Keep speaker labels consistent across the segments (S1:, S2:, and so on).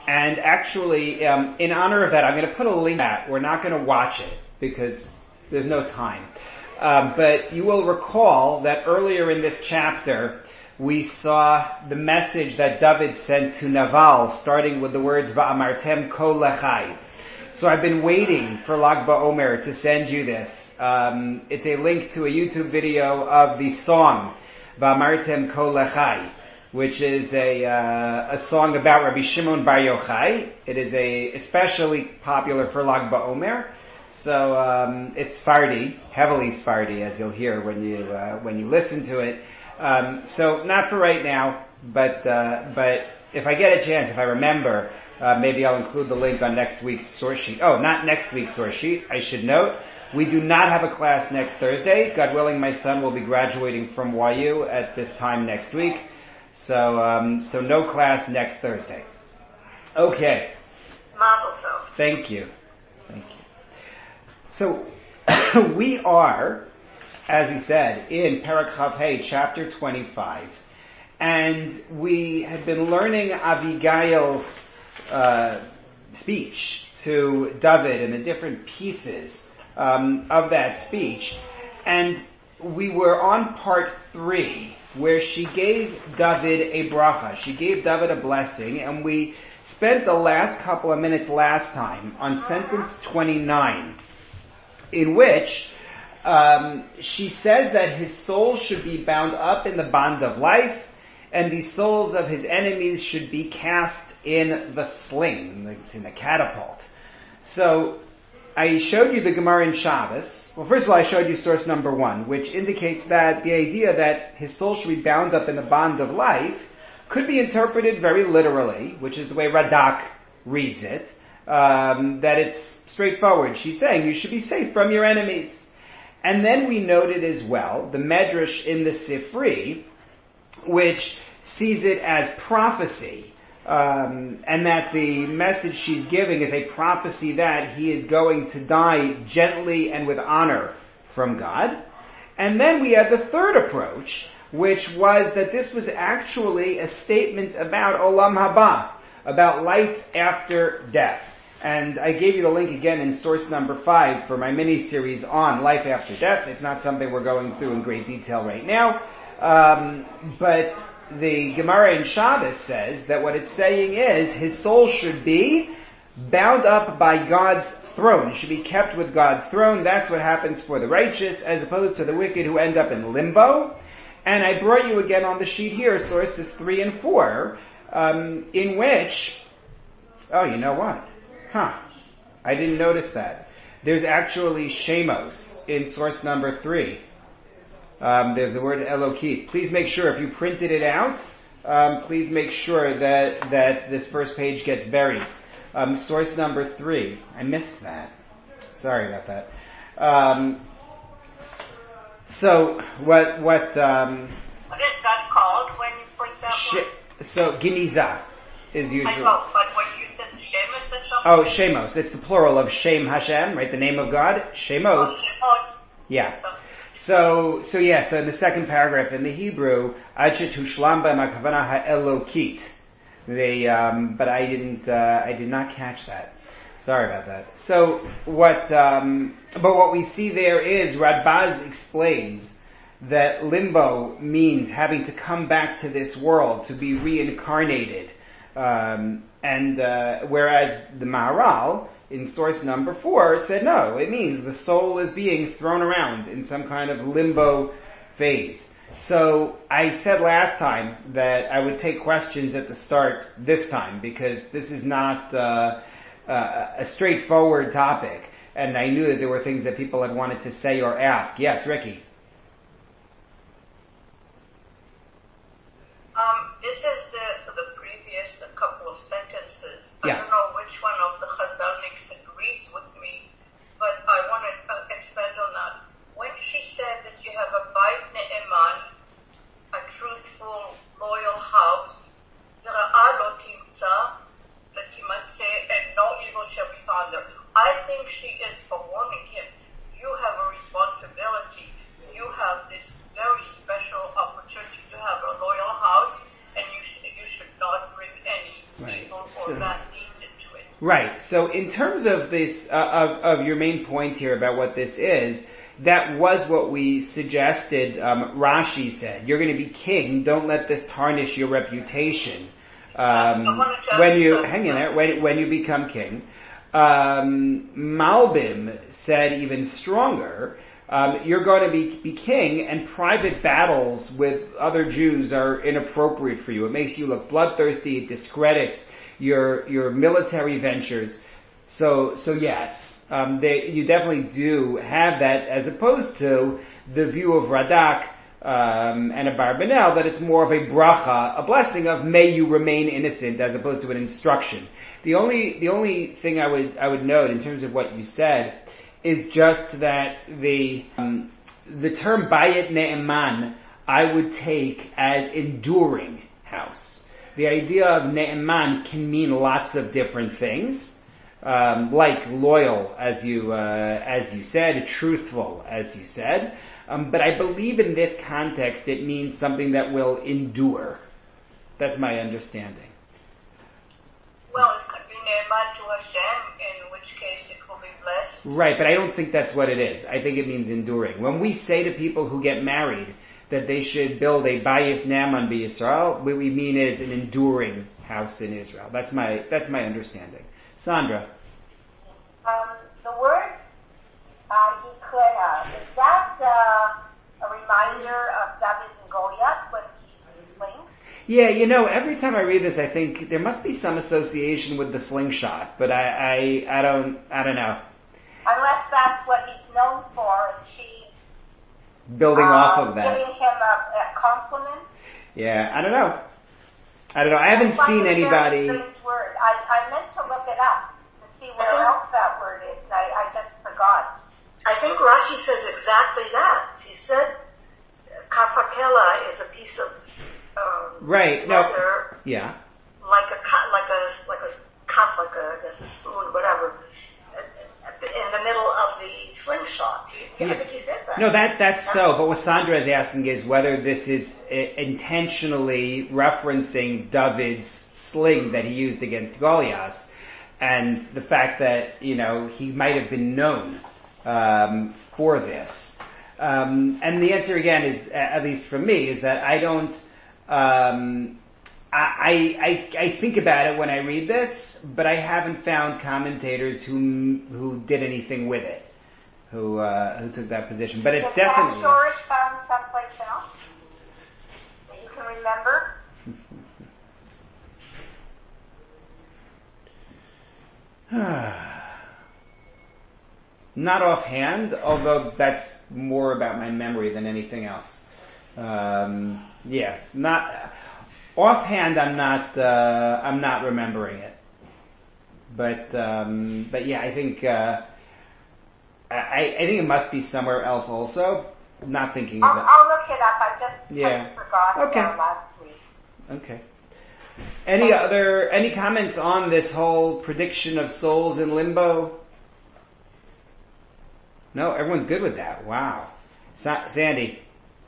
S1: And actually, in honor of that, I'm going to put a link to that. We're not going to watch it because there's no time. But you will recall that earlier in this chapter, we saw the message that David sent to Naval, starting with the words, Va'amartem kol lechai. So I've been waiting for Lag BaOmer to send you this. It's a link to a YouTube video of the song, Va'amartem kol lechai, which is a song about Rabbi Shimon Bar Yochai. It is especially popular for Lag BaOmer. So, it's Sephardi, heavily Sephardi, as you'll hear when you listen to it. So not for right now, but if I get a chance, if I remember, maybe I'll include the link on next week's source sheet. Oh, not next week's source sheet. I should note, we do not have a class next Thursday. God willing, my son will be graduating from YU at this time next week. So no class next Thursday. Okay.
S2: Mazel tov.
S1: Thank you. So, we are, as we said, in Perek Chav Hei, chapter 25, and we had been learning Abigail's speech to David and the different pieces of that speech, and we were on part 3, where she gave David a bracha. She gave David a blessing, and we spent the last couple of minutes last time on sentence 29, in which she says that his soul should be bound up in the bond of life, and the souls of his enemies should be cast in the sling, in the catapult. So, I showed you the Gemara in Shabbos. Well, first of all, I showed you source number 1, which indicates that the idea that his soul should be bound up in the bond of life could be interpreted very literally, which is the way Radak reads it, that it's straightforward. She's saying you should be safe from your enemies. And then we noted as well the Medrash in the Sifri, which sees it as prophecy, and that the message she's giving is a prophecy that he is going to die gently and with honor from God. And then we had the third approach, which was that this was actually a statement about Olam Haba, about life after death. And I gave you the link again in source number 5 for my mini-series on life after death. It's not something we're going through in great detail right now. But the Gemara in Shabbos says that what it's saying is his soul should be bound up by God's throne. It should be kept with God's throne. That's what happens for the righteous, as opposed to the wicked who end up in limbo. And I brought you again on the sheet here, sources 3 and 4, in which, oh, you know what? I didn't notice that. There's actually Shemos in source number 3. There's the word Elokit. Please make sure, if you printed it out, please make sure that this first page gets buried. Source number 3. I missed that. Sorry about that. So, what
S2: What is that called when you point that one?
S1: So, Geniza is usually...
S2: I know, but when you said Shemus or something?
S1: Oh, Shemos. It's the plural of Shem Hashem, right? The name of God. Shemot.
S2: Shemot.
S1: Yeah. So in the second paragraph in the Hebrew, Ad shetushlam b'hem hakavana ha'elokit. But I did not catch that. Sorry about that. So but what we see there is, Radbaz explains that limbo means having to come back to this world, to be reincarnated. Whereas the Maharal, in source number 4, said no, it means the soul is being thrown around in some kind of limbo phase. So I said last time that I would take questions at the start this time, because this is not a straightforward topic, and I knew that there were things that people had wanted to say or ask. Yes, Ricky?
S2: This is the previous couple of sentences.
S1: Yeah.
S2: I don't know which one of the Chazalniks agrees with me, but I want to expand on that. When she said that you have a Beit Ne'eman, a truthful, loyal house, V'ra'a lo timtza, v'timatzeh, and no evil shall be found there. I think she is forewarning him. You have a responsibility or that leads into it.
S1: Right. So in terms of this, of your main point here about what this is, that was what we suggested. Rashi said, "You're going to be king. Don't let this tarnish your reputation." When you become king. Malbim said even stronger. You're going to be king, and private battles with other Jews are inappropriate for you. It makes you look bloodthirsty. It discredits your military ventures. So yes, you definitely do have that, as opposed to the view of Radak and Abarbanel, that it's more of a bracha, a blessing of may you remain innocent, as opposed to an instruction. The only thing I would note in terms of what you said is just that the term bayit ne'eman I would take as enduring house. The idea of ne'eman can mean lots of different things, like loyal, as you said, truthful, as you said. But I believe in this context it means something that will endure. That's my understanding.
S2: Well, it could be ne'eman to Hashem, in which case it will be blessed.
S1: Right, but I don't think that's what it is. I think it means enduring. When we say to people who get married that they should build a bayis ne'eman b'Yisrael, what we mean is an enduring house in Israel. That's my understanding. Sandra.
S3: The word Yikleha, is that a reminder of David and Goliath when he slings?
S1: Yeah, every time I read this, I think there must be some association with the slingshot, but I don't know.
S3: Unless that's what he's known for, and she's
S1: building off of that,
S3: giving him a compliment.
S1: Yeah, I don't know. I haven't seen anybody.
S3: Word. I meant to look it up to see where else that word is. I just forgot.
S4: I think Rashi says exactly that. He said, "Kafakela is a piece of
S1: right.
S4: leather,
S1: yeah,
S4: like a cup, like a cup, like a spoon, whatever, in the middle of the slingshot." I think he says that.
S1: No, that's so. But what Sandra is asking is whether this is intentionally referencing David's sling that he used against Goliath, and the fact that he might have been known for this. And the answer again is, at least for me, is that I don't. I think about it when I read this, but I haven't found commentators who did anything with it, who took that position. But it's definitely.
S3: Shorish found someplace else that you can remember.
S1: Not offhand, although that's more about my memory than anything else. Not offhand. I'm not remembering it. But yeah, I think I think it must be somewhere else also. I'm not thinking of it.
S3: I'll look it up. I just forgot last week.
S1: Okay. Any comments on this whole prediction of souls in limbo? No, everyone's good with that. Wow. Sandy.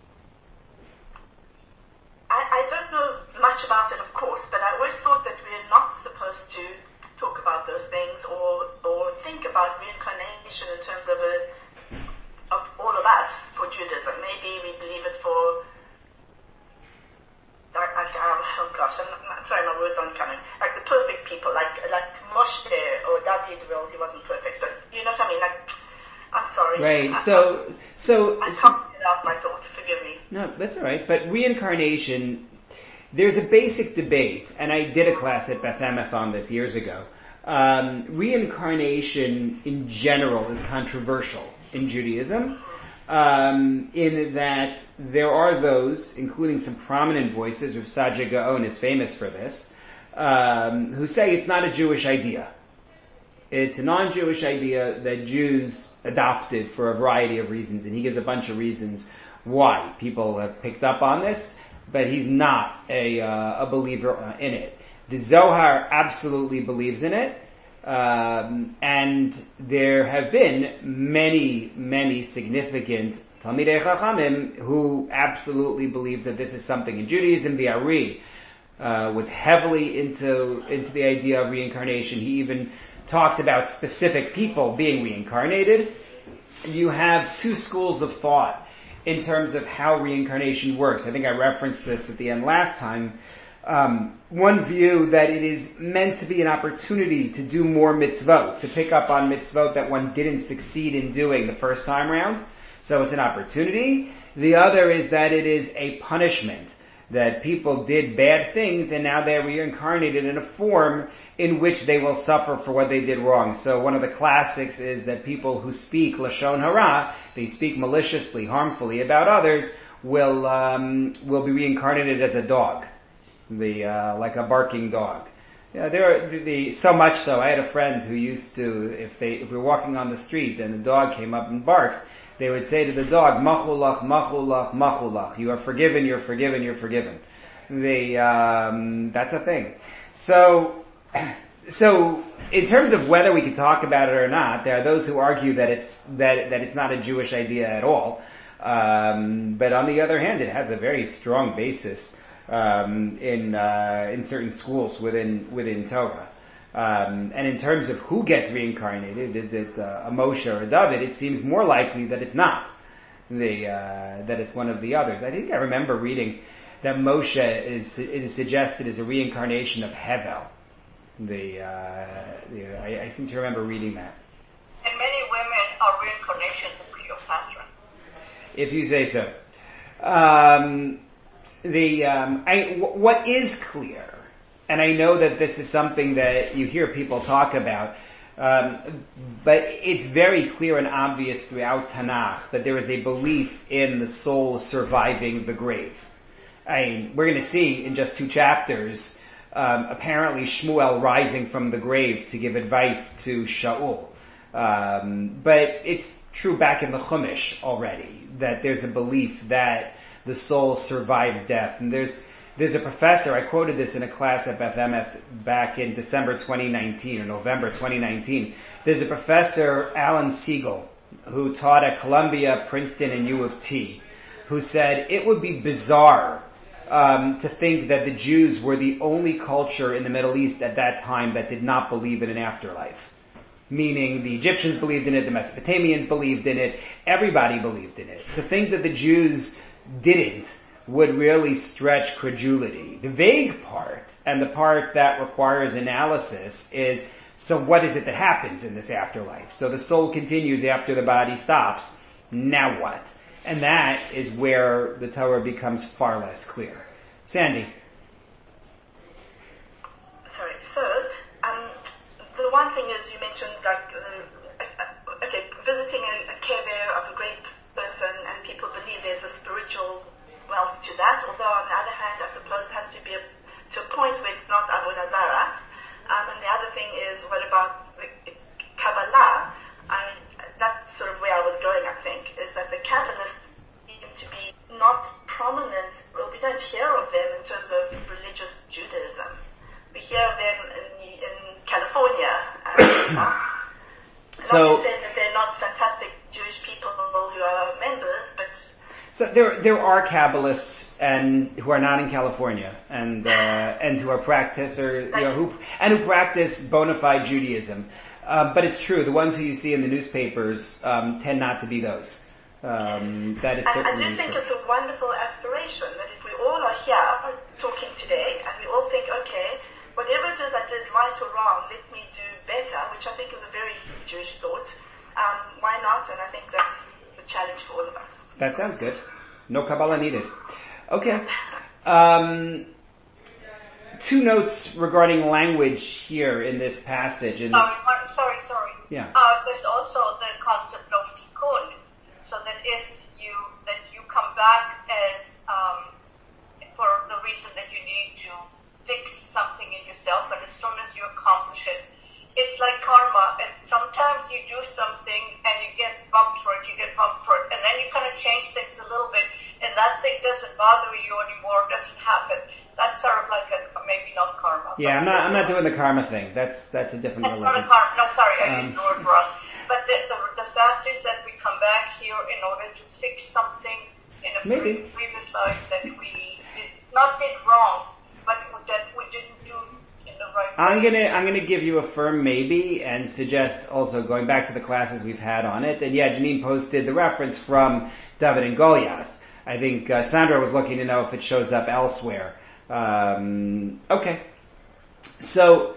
S4: I don't know much about it, of course, but I always thought that we're not supposed to talk about those things or think about reincarnation in terms of all of us for Judaism. Maybe we believe it for. Oh gosh, I'm sorry, my words aren't coming. Like the perfect people, like Moshe or David. Well, he wasn't perfect, but you know what I mean. I'm sorry.
S1: Right. So
S4: I can't get out my thought. Forgive me.
S1: No, that's all right. But reincarnation, there's a basic debate, and I did a class at Beth Emeth on this years ago. Reincarnation in general is controversial in Judaism, in that there are those, including some prominent voices, Rav Saadia Gaon is famous for this, who say it's not a Jewish idea. It's a non-Jewish idea that Jews adopted for a variety of reasons, and he gives a bunch of reasons why people have picked up on this, but he's not a believer in it. The Zohar absolutely believes in it, and there have been many, many significant Talmidei Chachamim who absolutely believe that this is something in Judaism. The Ari, was heavily into the idea of reincarnation. He even talked about specific people being reincarnated. You have two schools of thought in terms of how reincarnation works. I think I referenced this at the end last time. One view that it is meant to be an opportunity to do more mitzvot, to pick up on mitzvot that one didn't succeed in doing the first time around. So it's an opportunity. The other is that it is a punishment, that people did bad things and now they're reincarnated in a form in which they will suffer for what they did wrong. So one of the classics is that people who speak lashon hara, they speak maliciously, harmfully about others, will be reincarnated as a dog, like a barking dog. Yeah, so much so. I had a friend who used to, if we were walking on the street and the dog came up and barked, they would say to the dog, "Machulach, machulach, machulach. You are forgiven. You're forgiven. You're forgiven." That's a thing. So in terms of whether we can talk about it or not, there are those who argue that it's not a Jewish idea at all. But on the other hand, it has a very strong basis in certain schools within Torah. And in terms of who gets reincarnated, is it a Moshe or a David? It seems more likely that it's not that it's one of the others. I think I remember reading that Moshe is suggested as a reincarnation of Hevel. I seem to remember reading that.
S2: And many women are reincarnations of Cleopatra.
S1: If you say so. What is clear, and I know that this is something that you hear people talk about, but it's very clear and obvious throughout Tanakh that there is a belief in the soul surviving the grave. We're going to see in just 2 chapters, apparently Shmuel rising from the grave to give advice to Shaul. But it's true back in the Chumash already, that there's a belief that the soul survives death. And there's a professor, I quoted this in a class at Beth Emeth back in December 2019 or November 2019. There's a professor, Alan Siegel, who taught at Columbia, Princeton, and U of T, who said it would be bizarre to think that the Jews were the only culture in the Middle East at that time that did not believe in an afterlife. Meaning the Egyptians believed in it, the Mesopotamians believed in it, everybody believed in it. To think that the Jews didn't would really stretch credulity. The vague part, and the part that requires analysis, is, so what is it that happens in this afterlife? So the soul continues after the body stops. Now what? And that is where the Torah becomes far less clear. Sandy.
S4: Sorry. So, the one thing is you mentioned visiting a kever of a great person, and people believe there's a spiritual wealth to that. Although on the other hand, I suppose it has to be to a point where it's not avodah zarah. And the other thing is, what about Kabbalah? That's sort of where I was going, I think, is that the Kabbalists seem to be not prominent, well, we don't hear of them in terms of religious Judaism. We hear of them in California and stuff. Not to say that they're not fantastic Jewish people who are members, but...
S1: So there are Kabbalists who are not in California and who are practicers, who practice bona fide Judaism. But it's true, the ones who you see in the newspapers tend not to be those. That is certainly
S4: I do think
S1: true.
S4: it's a wonderful aspiration that if we all are here talking today and we all think, okay, whatever it is I did right or wrong, let me do better, which I think is a very Jewish thought. Why not? And I think that's the challenge for all of us.
S1: That sounds good. No Kabbalah needed. Okay. 2 notes regarding language here in this passage.
S2: Sorry.
S1: Yeah.
S2: There's also the concept of tikkun, so that if you come back as for the reason that you need to fix something in yourself, and as soon as you accomplish it, it's like karma. And sometimes you do something and you get bumped for it, and then you kind of change things a little bit, and that thing doesn't bother you anymore, doesn't happen. That's sort of like maybe not karma.
S1: Yeah, I'm not doing the karma thing. That's a different
S2: That's
S1: religion.
S2: not a karma. No, sorry, I used the word wrong. But the fact is that we come back here in order to fix something in a previous life that we did wrong, but that we didn't do in the right way?
S1: I'm gonna give you a firm maybe and suggest also going back to the classes we've had on it. And yeah, Janine posted the reference from David and Goliath. I think Sandra was looking to know if it shows up elsewhere. Okay. So,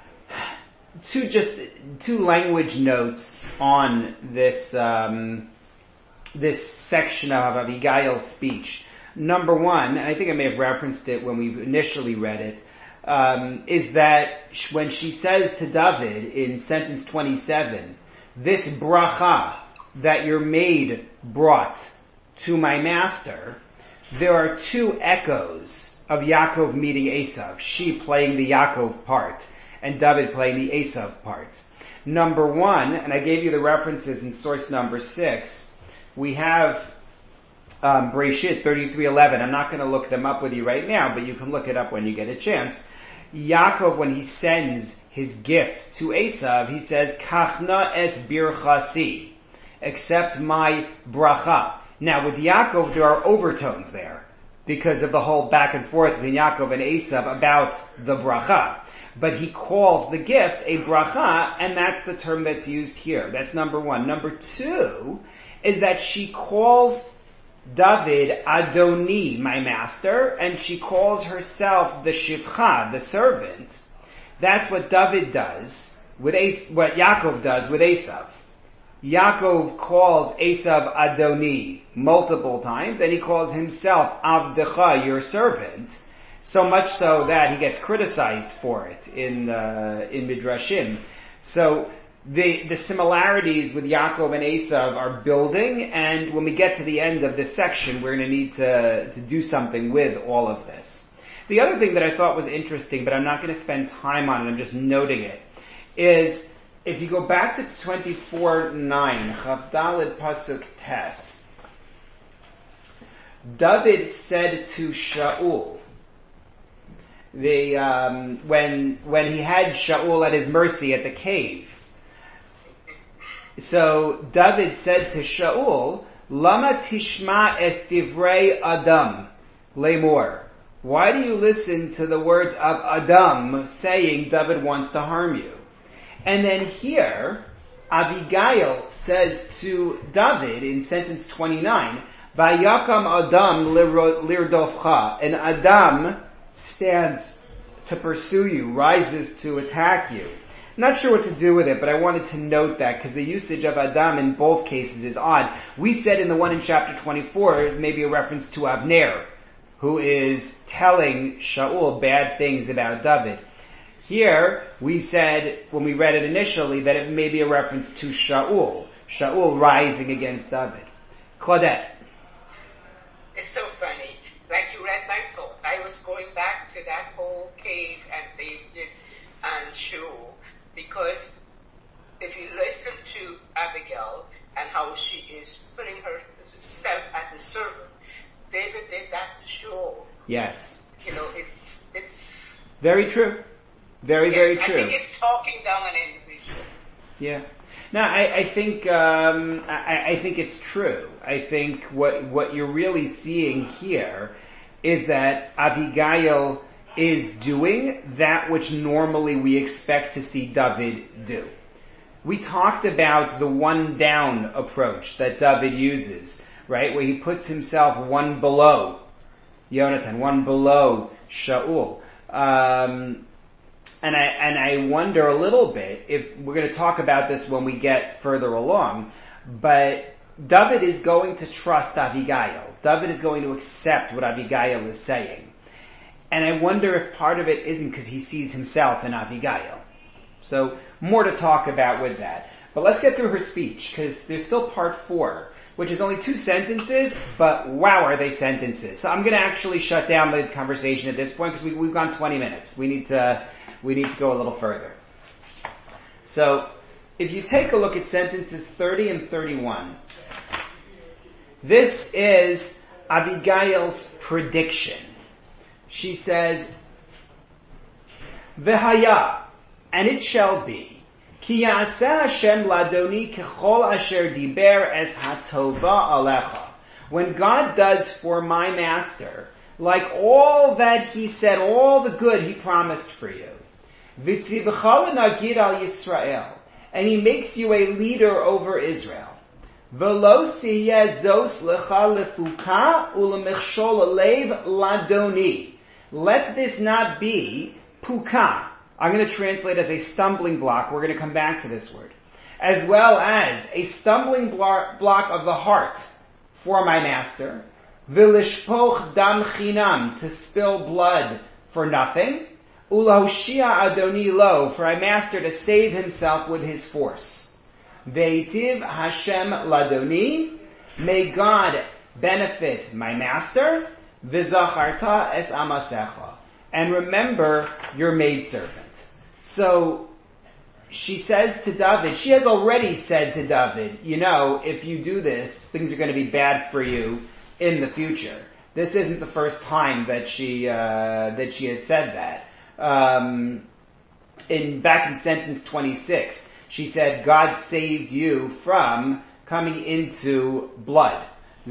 S1: two language notes on this, this section of Abigail's speech. Number one, and I think I may have referenced it when we initially read it, is that when she says to David in sentence 27, this bracha that your maid brought to my master, there are two echoes of Yaakov meeting Esav, she playing the Yaakov part, and David playing the Esav part. Number one, and I gave you the references in source number 6, we have Breshit 33:11. I'm not going to look them up with you right now, but you can look it up when you get a chance. Yaakov, when he sends his gift to Esav, he says, Kachna es birchasi, accept my bracha. Now with Yaakov, there are overtones there, because of the whole back and forth between Yaakov and Esav about the bracha. But he calls the gift a bracha, and that's the term that's used here. That's number one. Number two is that she calls David Adoni, my master, and she calls herself the Shivcha, the servant. That's what David does with what Yaakov does with Esav. Yaakov calls Esav Adoni multiple times, and he calls himself Avdecha, your servant, so much so that he gets criticized for it in Midrashim. So the similarities with Yaakov and Esav are building, and when we get to the end of this section, we're going to need to do something with all of this. The other thing that I thought was interesting, but I'm not going to spend time on it, I'm just noting it, is if you go back to 24:9, Chavdalid Pasuk Tes, David said to Shaul, when he had Shaul at his mercy at the cave, so David said to Shaul, Lama tishma es divrei Adam lemor. Why do you listen to the words of Adam saying David wants to harm you? And then here, Abigail says to David in sentence 29, Vayakam Adam lirdofcha, and Adam stands to pursue you, rises to attack you. I'm not sure what to do with it, but I wanted to note that because the usage of Adam in both cases is odd. We said in the one in chapter 24, maybe a reference to Avner, who is telling Shaul bad things about David. Here, we said, when we read it initially, that it may be a reference to Shaul rising against David. Claudette.
S5: It's so funny. Like you read my thought, I was going back to that whole cave and David and Shaul, because if you listen to Abigail and how she is putting herself as a servant, David did that to Shaul.
S1: Yes.
S5: You know, it's
S1: very true. Very true.
S5: I think it's talking down an individual.
S1: Yeah. No, I think I think it's true. I think what you're really seeing here is that Abigail is doing that which normally we expect to see David do. We talked about the one down approach that David uses, right? Where he puts himself one below Yonatan, one below Shaul. And I wonder a little bit if we're going to talk about this when we get further along, but David is going to trust Abigail. David is going to accept what Abigail is saying. And I wonder if part of it isn't because he sees himself in Abigail. So more to talk about with that. But let's get through her speech, because there's still part 4, which is only 2 sentences, but wow, are they sentences. So I'm going to actually shut down the conversation at this point, because we've gone 20 minutes. We need to go a little further. So, if you take a look at sentences 30 and 31, this is Abigail's prediction. She says, V'haya, and it shall be, Ki ya'aseh Hashem ladoni kechol asher diber es hatova alecha. When God does for my master like all that he said, all the good he promised for you. V'tzivcha l'nagid al Yisrael, and he makes you a leader over Israel. V'lo siyeh zos lecha lefuka u'lemechshol alev ladoni. Let this not be puka. I'm going to translate as a stumbling block. We're going to come back to this word. As well as a stumbling block of the heart for my master. V'lishpoch dam chinam, to spill blood for nothing. U'lahoshia adoni lo, for my master to save himself with his force. Veitiv Hashem ladoni, may God benefit my master. V'zacharta es amasecha, and remember your maidservant. So, she says to David, she has already said to David, if you do this, things are going to be bad for you in the future. This isn't the first time that she has said that. Back in sentence 26, she said, God saved you from coming into blood.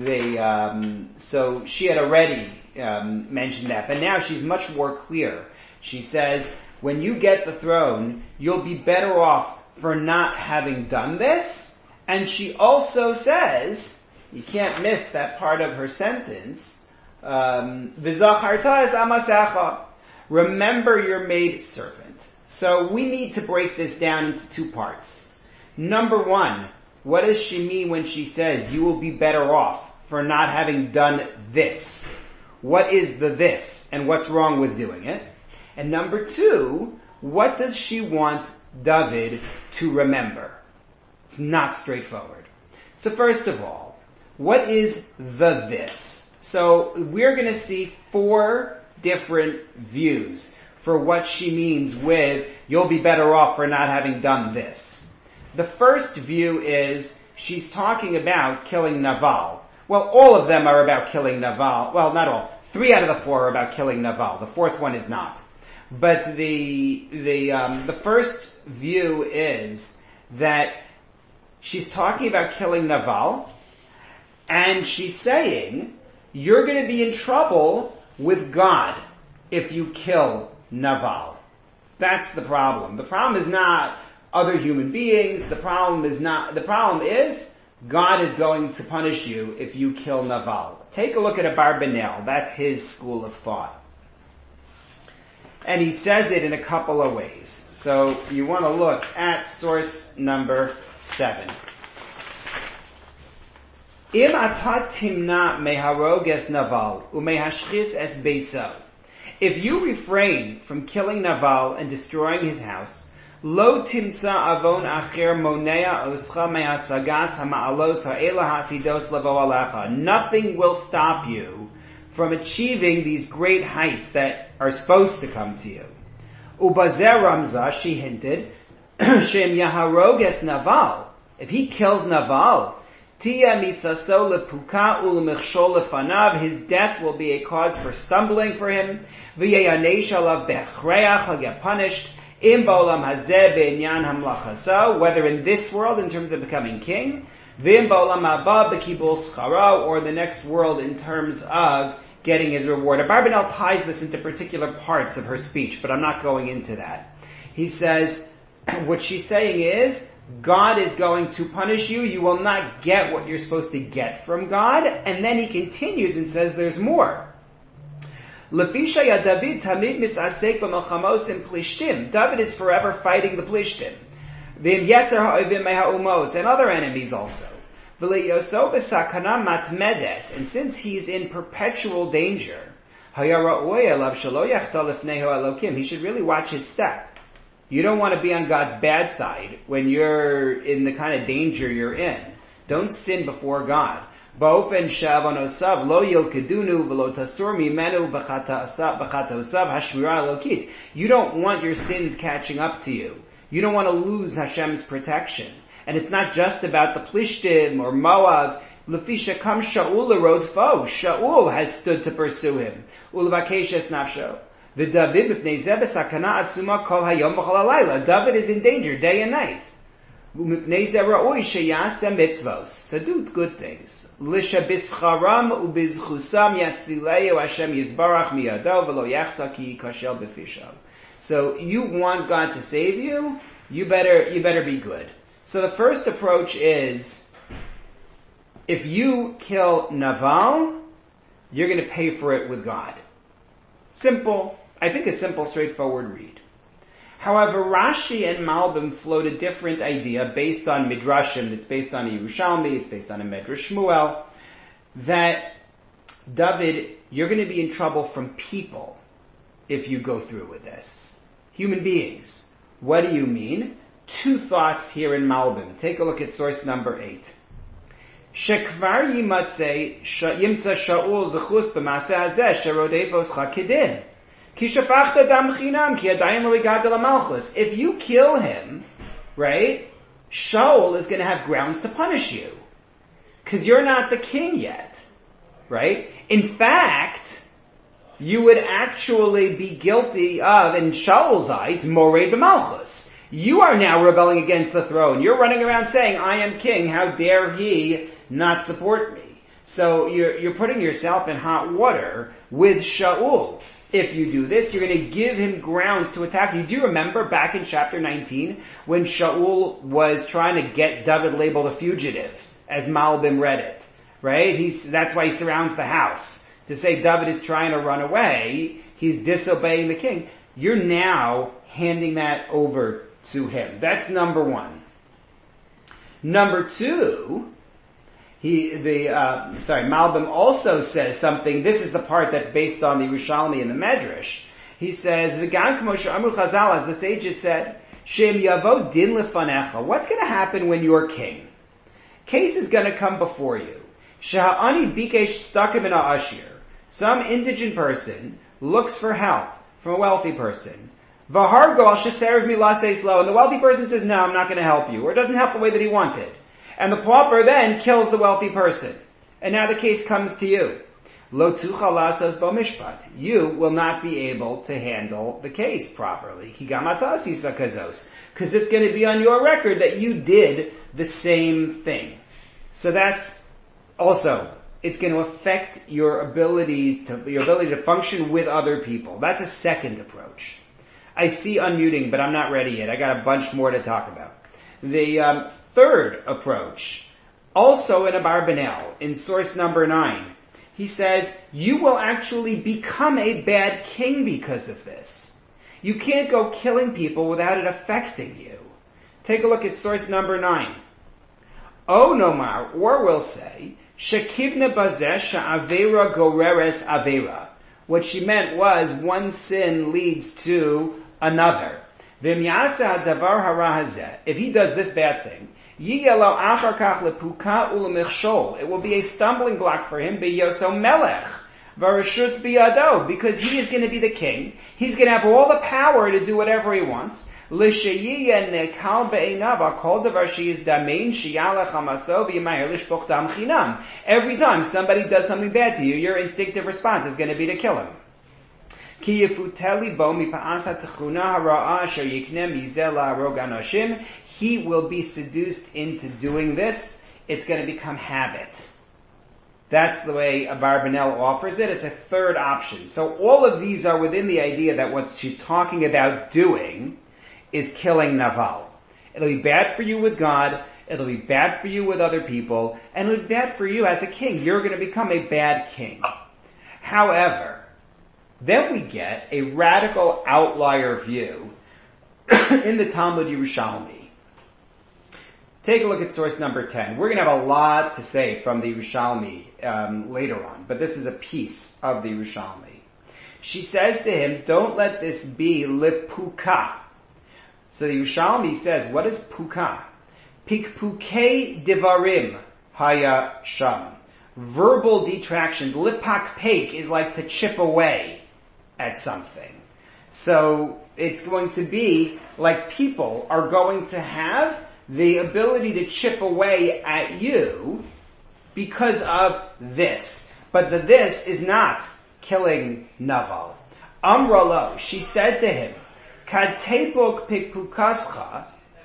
S1: So she had already mentioned that, but now she's much more clear. She says, when you get the throne, you'll be better off for not having done this. And she also says, you can't miss that part of her sentence, V'zacharta es amasecha, remember your maidservant. So we need to break this down into two parts. Number one, what does she mean when she says, you will be better off for not having done this? What is the this, and what's wrong with doing it? And number two, what does she want David to remember? It's not straightforward. So first of all, what is the this? So we're going to see 4 different views for what she means with, you'll be better off for not having done this. The first view is, she's talking about killing Nabal. Well, all of them are about killing Nabal. Well, not all. 3 out of the 4 are about killing Nabal. The 4th one is not. But the first view is that she's talking about killing Nabal, and she's saying, you're going to be in trouble with God if you kill Nabal. That's the problem. The problem is not other human beings. The problem is God is going to punish you if you kill Nabal. Take a look at Abarbanel. That's his school of thought. And he says it in a couple of ways. So you want to look at source number 7. Im atat timna meharoges Naval umehashchis es beiso. If you refrain from killing Naval and destroying his house, lo timsa avon acher monea oscha mehasagas hamaalos ha'ela hasidos lavo alecha. Nothing will stop you from achieving these great heights that are supposed to come to you. Ubazer Ramza, she hinted, Shem Yaharoges Naval, if he kills Naval, Tia Misaso lepuka ulmechshol lefanav, his death will be a cause for stumbling for him. V'yeyanesh alav bechreach, he'll get punished. Im ba'olam hazeh be'inyan hamlachaso, whether in this world in terms of becoming king, v'im ba'olam haba b'kibul schara, or the next world in terms of getting his reward. Abarbanel ties this into particular parts of her speech, but I'm not going into that. He says, what she's saying is, God is going to punish you, you will not get what you're supposed to get from God, and then he continues and says there's more. David is forever fighting the Plishtim. And other enemies also. And since he's in perpetual danger, he should really watch his step. You don't want to be on God's bad side when you're in the kind of danger you're in. Don't sin before God. You don't want your sins catching up to you. You don't want to lose Hashem's protection. And it's not just about the Plishtim or Moab. Lefisha kam Shaul l'rodfo. Shaul has stood to pursue him. Ulvakesh es nafsho. David is in danger day and night. So do good things. Lisha bischaram ubizchusam yatzileu Hashem yizbarach miyado v'lo yachta ki kashel b'fishav. So you want God to save you, you better be good. So the first approach is, if you kill Naval, you're going to pay for it with God. Simple. I think a simple, straightforward read. However, Rashi and Malbim float a different idea based on Midrashim. It's based on a Yerushalmi, it's based on a Medrash Shmuel, that David, you're going to be in trouble from people if you go through with this. Human beings. What do you mean? Two thoughts here in Malbim. Take a look at source number 8. Shekvar yimatze yimtza Shaul zechus b'maseh hazeh sherodefos chakidin. Ki shafachta dam chinam ki adayim lo igad malchus. If you kill him, right, Shaul is going to have grounds to punish you. Because you're not the king yet. Right? In fact, you would actually be guilty of, in Shaul's eyes, morei b'malchus. You are now rebelling against the throne. You're running around saying, I am king, how dare he not support me? So you're putting yourself in hot water with Shaul. If you do this, you're going to give him grounds to attack you. Do you remember back in chapter 19 when Shaul was trying to get David labeled a fugitive, as Malbim read it, right? That's why he surrounds the house. To say David is trying to run away, he's disobeying the king. You're now handing that over to him. That's number one. Number two, Malbim also says something. This is the part that's based on the Yerushalmi and the Medrash. He says, "V'gan k'mo she'amru Chazal," as the sages said, "Shem yavo din lefanecha." What's going to happen when you're king? Case is going to come before you. Sheha'ani bikesh stakim in ashir. Some indigent person looks for help from a wealthy person. V'hargo al sheserev milasei lo, and the wealthy person says, "No, I'm not going to help you," or it doesn't help the way that he wanted. And the pauper then kills the wealthy person. And now the case comes to you. Lo tuchal lasos bo mishpat. You will not be able to handle the case properly. Because it's going to be on your record that you did the same thing. So that's also, it's going to affect your ability to function with other people. That's a second approach. I see unmuting, but I'm not ready yet. I got a bunch more to talk about. The third approach, also in Abarbanel, in source number 9, he says, you will actually become a bad king because of this. You can't go killing people without it affecting you. Take a look at source number 9. O nomar, or will say, Shekivna bazeh sha'avera goreres avera. What she meant was, one sin leads to another. If he does this bad thing, it will be a stumbling block for him, because he is going to be the king. He's going to have all the power to do whatever he wants. Every time somebody does something bad to you, your instinctive response is going to be to kill him. He will be seduced into doing this. It's going to become habit. That's the way Abarbanel offers it. It's a third option. So all of these are within the idea that what she's talking about doing is killing Naval. It'll be bad for you with God. It'll be bad for you with other people. And it'll be bad for you as a king. You're going to become a bad king. However, then we get a radical outlier view in the Talmud Yerushalmi. Take a look at source number 10. We're going to have a lot to say from the Yerushalmi later on, but this is a piece of the Yerushalmi. She says to him, don't let this be lipuka. So the Yerushalmi says, what is puka? Pikpukei divarim haya sham. Verbal detraction. Lipak peik is like to chip away at something. So it's going to be like people are going to have the ability to chip away at you because of this. But this is not killing Naval. Amralo, she said to him, Kad tepok pikpukascha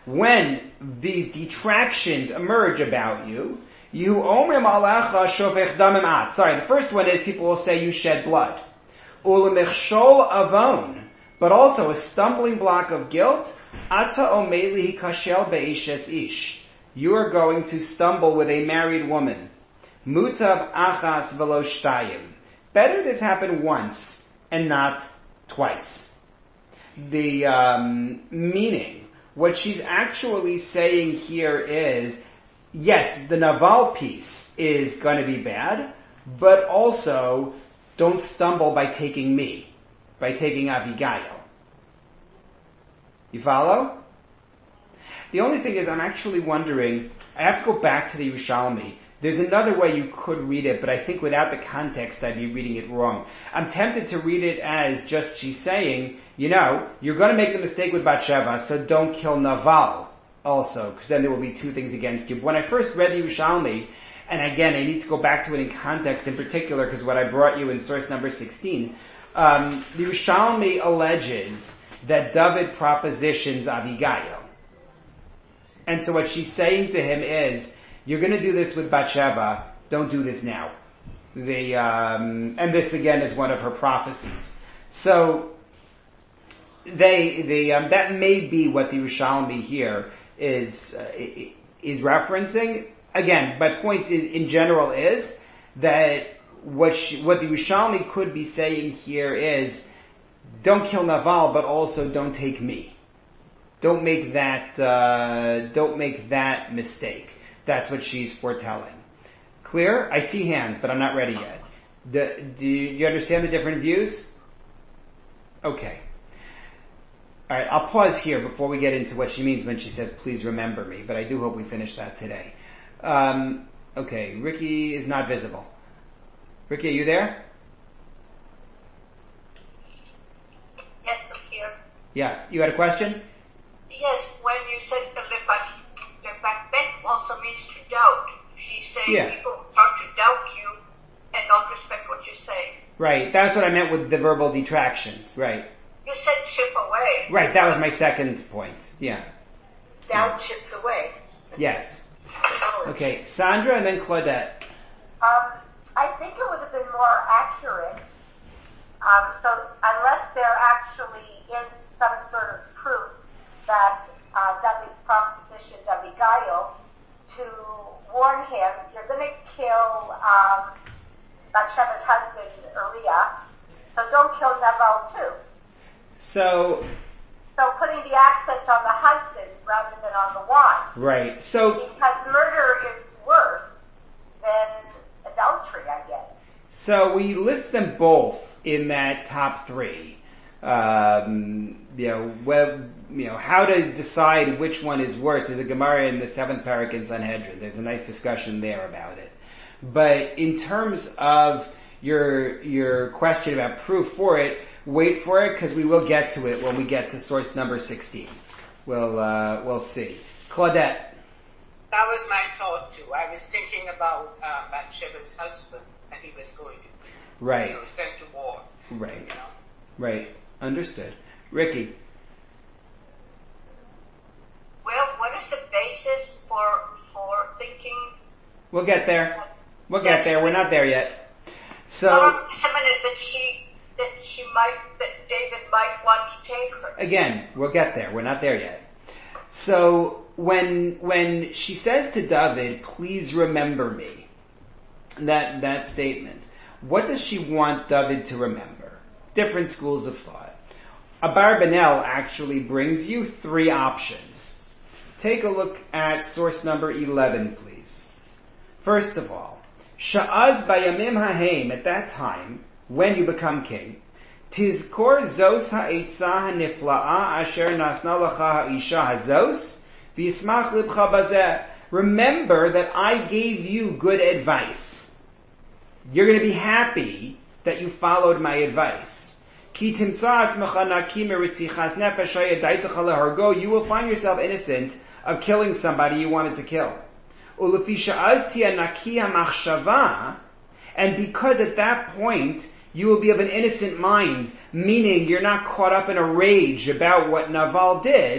S1: when these detractions emerge about you, you omrim alecha shofech damim at. Sorry, the first one is people will say you shed blood. Ulemechshol avon, but also a stumbling block of guilt. Ata omeli kashel beishes ish. You are going to stumble with a married woman. Mutav achas velo shtayim. Better this happen once and not twice. The meaning, what she's actually saying here is, yes, the Naval piece is going to be bad, but also don't stumble by taking me, by taking Abigail. You follow? The only thing is, I'm actually wondering, I have to go back to the Yerushalmi. There's another way you could read it, but I think without the context I'd be reading it wrong. I'm tempted to read it as just she's saying, you're going to make the mistake with Bathsheba, so don't kill Naval also, because then there will be two things against you. But when I first read the Yerushalmi, and again, I need to go back to it in context in particular, because what I brought you in source number 16, the Yerushalmi alleges that David propositions Abigail. And so what she's saying to him is, you're going to do this with Bathsheba, don't do this now. And this again is one of her prophecies. So, that may be what the Yerushalmi here is referencing. Again, my point in general is that what the Yerushalmi could be saying here is, don't kill Naval, but also don't take me. Don't make that mistake. That's what she's foretelling. Clear? I see hands, but I'm not ready yet. Do you understand the different views? Okay. Alright, I'll pause here before we get into what she means when she says, please remember me, but I do hope we finish that today. Okay, Ricky is not visible. Ricky, are you there?
S2: Yes, I'm here.
S1: Yeah, you had a question?
S2: Yes, when you said the Lebakbet also means to doubt. She's saying people start to doubt you and don't respect what you say.
S1: Right, that's what I meant with the verbal detractions, right.
S2: You said chip away.
S1: Right, that was my second point, yeah.
S4: Doubt chips away.
S1: Yes. Okay, Sandra and then Claudette.
S3: I think it would have been more accurate. So unless there actually is some sort of proof that David propositioned Abigail to warn him, you're going to kill Bathsheba's husband Uriah, so don't kill Naval too.
S1: So
S3: putting the accent on the husband rather than on the wife.
S1: Right. So
S3: because murder is worse than adultery, I guess.
S1: So we list them both in that top three. How to decide which one is worse is a Gemara in the 7th parak in Sanhedrin. There's a nice discussion there about it. But in terms of your question about proof for it, wait for it because we will get to it when we get to source number 16. We'll see. Claudette.
S5: That was my thought too. I was thinking about Bathsheba's husband that he was going to sent to war.
S1: Right. Right. Understood. Ricky.
S2: Well, what is the basis for thinking?
S1: We'll get there. We're not there yet. So.
S2: That David might want to take her.
S1: Again, we'll get there. We're not there yet. So when she says to David, please remember me, that statement, what does she want David to remember? Different schools of thought. Abarbanel actually brings you 3 options. Take a look at source number 11, please. First of all, Sha'az bayamim hahem, at that time, when you become king, Tizkor zos ha'etza ha'nifla'a asher nasna lacha ha'isha hazos v'yismach libcha bazeh. Remember that I gave you good advice. You're going to be happy that you followed my advice. Ki timtza atzmacha naki meritzichas nefesh hayadaitecha lehargo. You will find yourself innocent of killing somebody you wanted to kill. Ulefi sha'az tia naki ha'machshava. And because at that point, you will be of an innocent mind, meaning you're not caught up in a rage about what Naval did,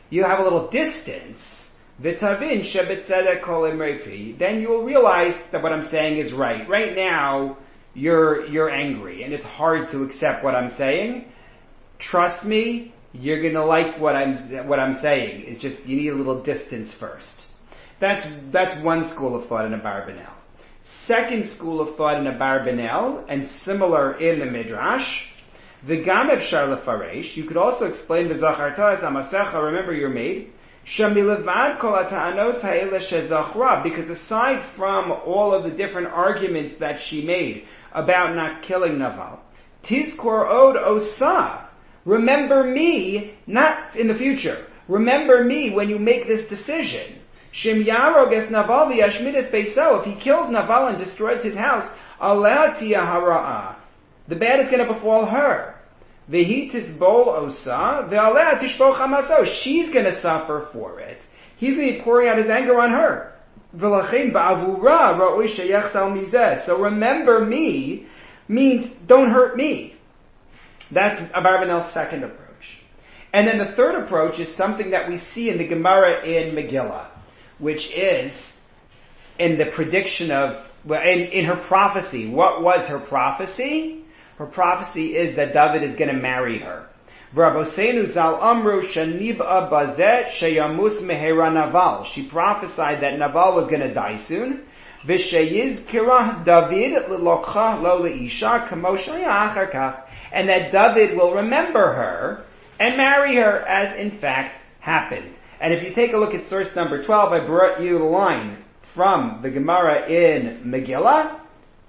S1: you have a little distance, v'tavin shebetzedek kol imrefi, then you will realize that what I'm saying is right. Right now, you're angry, and it's hard to accept what I'm saying. Trust me, you're gonna like what I'm saying. It's just, you need a little distance first. That's one school of thought in Abarbanel. Second school of thought in Abarbanel, and similar in the Midrash, the Gam Efshar Lefaresh, you could also explain the Zacharta as Amasecha, remember your maid, Shamilevad kol ha'ta'anos ha'ele shezachra, because aside from all of the different arguments that she made about not killing Naval, Tizkor od osa, remember me, not in the future, remember me when you make this decision. Shim yarog es Naval v'yashmides beiso, if he kills Naval and destroys his house, aleh tiyah hara'ah, the bad is going to befall her. Vehi tisbol osa, ve'aleh tishpoch hamaso, she's going to suffer for it. He's going to be pouring out his anger on her. V'lachin ba'avura ra'oi sheyechtal mizeh, so remember me means don't hurt me. That's Abarbanel's second approach. And then the third approach is something that we see in the Gemara in Megillah, which is in the prediction of, in her prophecy. What was her prophecy? Her prophecy is that David is going to marry her. V'Rabosenu zal amru shenib'a bazeh sheyamus mehera Naval. She prophesied that Naval was going to die soon. V'sheyizkirah David l'lokcha lo leisha kamo sheyah achar kach. And that David will remember her and marry her, as in fact happened. And if you take a look at source number 12, I brought you a line from the Gemara in Megillah.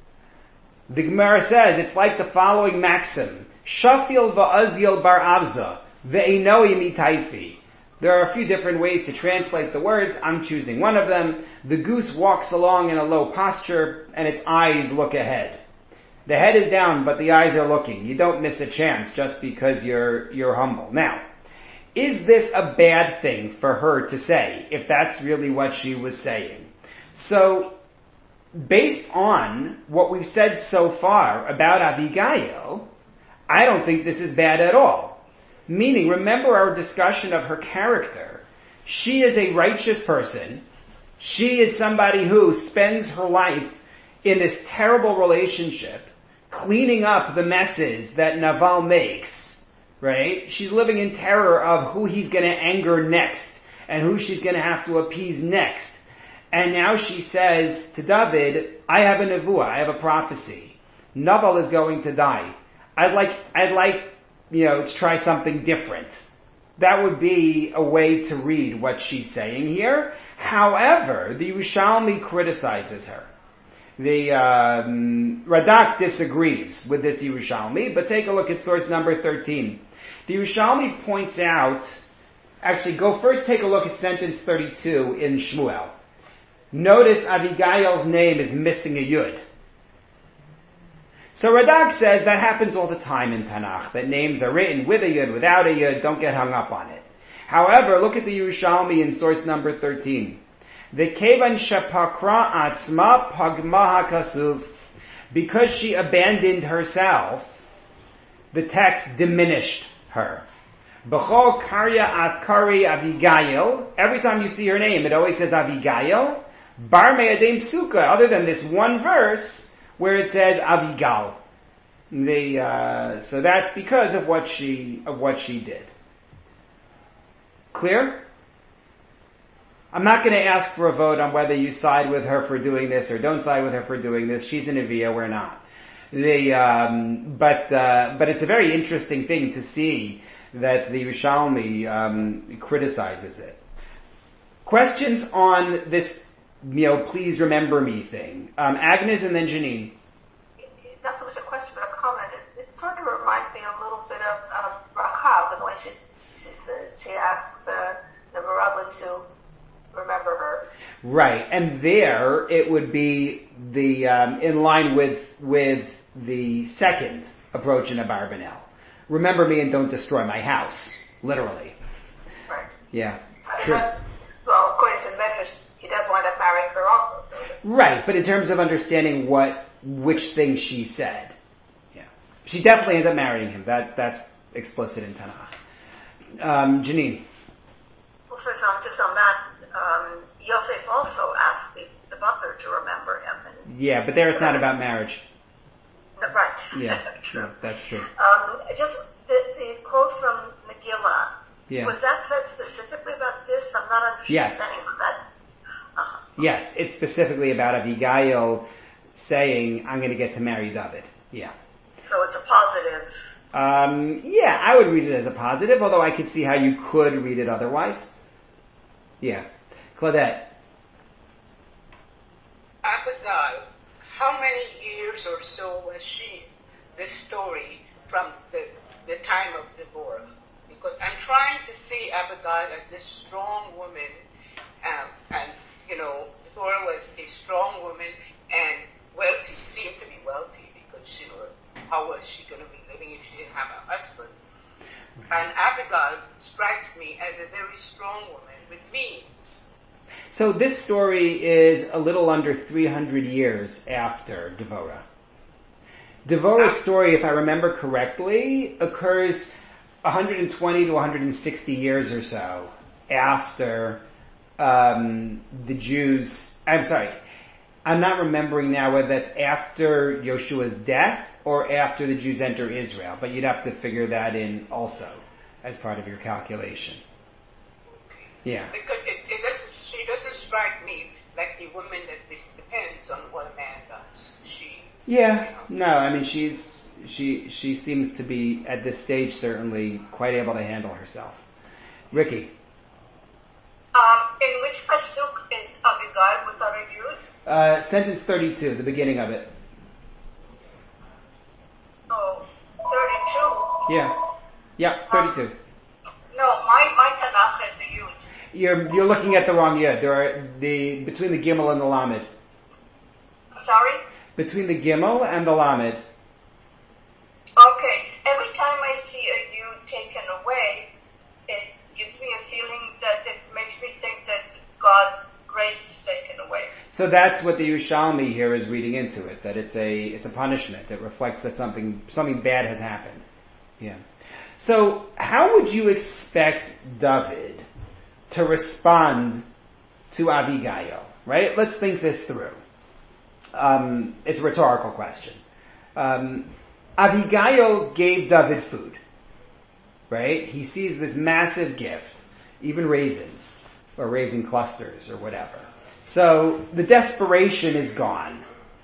S1: The Gemara says it's like the following maxim: Shafil va'azil bar avza ve'enoi mitaifi. There are a few different ways to translate the words. I'm choosing one of them. The goose walks along in a low posture, and its eyes look ahead. The head is down, but the eyes are looking. You don't miss a chance just because you're humble. Now, is this a bad thing for her to say, if that's really what she was saying? So, based on what we've said so far about Abigail, I don't think this is bad at all. Meaning, remember our discussion of her character. She is a righteous person. She is somebody who spends her life in this terrible relationship, cleaning up the messes that Naval makes, right? She's living in terror of who he's going to anger next and who she's going to have to appease next. And now she says to David, I have a nevuah, I have a prophecy. Naval is going to die. I'd like, to try something different. That would be a way to read what she's saying here. However, the Yerushalmi criticizes her. The Radak disagrees with this Yerushalmi, but take a look at source number 13. The Yerushalmi points out, actually take a look at sentence 32 in Shmuel. Notice Abigail's name is missing a yud. So Radak says that happens all the time in Tanakh, that names are written with a yud, without a yud, don't get hung up on it. However, look at the Yerushalmi in source number 13. V'kevan shepakra atzma pagma hakasuv. Because she abandoned herself, the text diminished her. B'chol karya atkari Abigail. Every time you see her name, it always says Abigail. Bar me'adem psuka, other than this one verse where it says Abigal. So that's because of what she did. Clear? I'm not going to ask for a vote on whether you side with her for doing this or don't side with her for doing this. She's a Nevi'ah, we're not. But it's a very interesting thing to see that the Yerushalmi criticizes it. Questions on this, please remember me thing. Agnes and then Janine.
S4: Not so much a question, but a comment. It sort of reminds me a little bit of Rachav, and the way she asks the Merabah to remember her. Right,
S1: and there it would be the in line with the second approach in Abarbanel. Remember me and don't destroy my house, literally.
S4: Right.
S1: Yeah. True.
S4: Well, according to Medrash, he does wind up marrying her also. So.
S1: Right, but in terms of understanding which thing she said, yeah, she definitely ends up marrying him. That's explicit in Tanakh. Janine.
S6: Professor, just on that, Yosef also asked the butler to remember him. And,
S1: yeah, but there it's not about marriage.
S6: Right.
S1: Yeah,
S6: True.
S1: Yeah, that's true.
S6: Just the quote from Megillah,
S1: Yeah.
S6: was that said specifically about this? I'm not understanding that.
S1: Yes, it's specifically about Abigail saying, I'm going to get to marry David. Yeah.
S6: So it's a positive.
S1: Yeah, I would read it as a positive, although I could see how you could read it otherwise. Yeah. Claudette.
S5: Abigail, how many years or so was she, this story, from the time of Deborah? Because I'm trying to see Abigail as this strong woman, and Deborah was a strong woman and wealthy, seemed to be wealthy, because, how was she going to be living if she didn't have a husband? And Abigail strikes me as a very strong woman with means.
S1: So this story is a little under 300 years after Devorah. Devorah's story, if I remember correctly, occurs 120 to 160 years or so after the Jews. I'm sorry, I'm not remembering now whether that's after Yoshua's death or after the Jews enter Israel, but you'd have to figure that in also as part of your calculation. Yeah.
S5: Because she doesn't strike me like the woman that this depends on what a man does.
S1: No, I mean she seems to be at this stage certainly quite able to handle herself. Ricky.
S2: In which pasuk is Abigail with a review?
S1: Sentence 32, the beginning of it.
S2: Oh, 32.
S1: Yeah, 32.
S2: No, my Tanakh has a yud.
S1: You're looking at the wrong yud. There are between the Gimel and the Lamed.
S2: Sorry?
S1: Between the Gimel and the Lamed.
S2: Okay. Every time I see a yud taken away, it gives me a feeling that it makes me think that God's grace is taken away.
S1: So that's what the Yerushalmi here is reading into it, that it's a punishment. It reflects that something bad has happened. Yeah. So how would you expect David to respond to Abigail? Right? Let's think this through. It's a rhetorical question. Abigail gave David food. Right? He sees this massive gift, even raisins, or raisin clusters, or whatever. So the desperation is gone.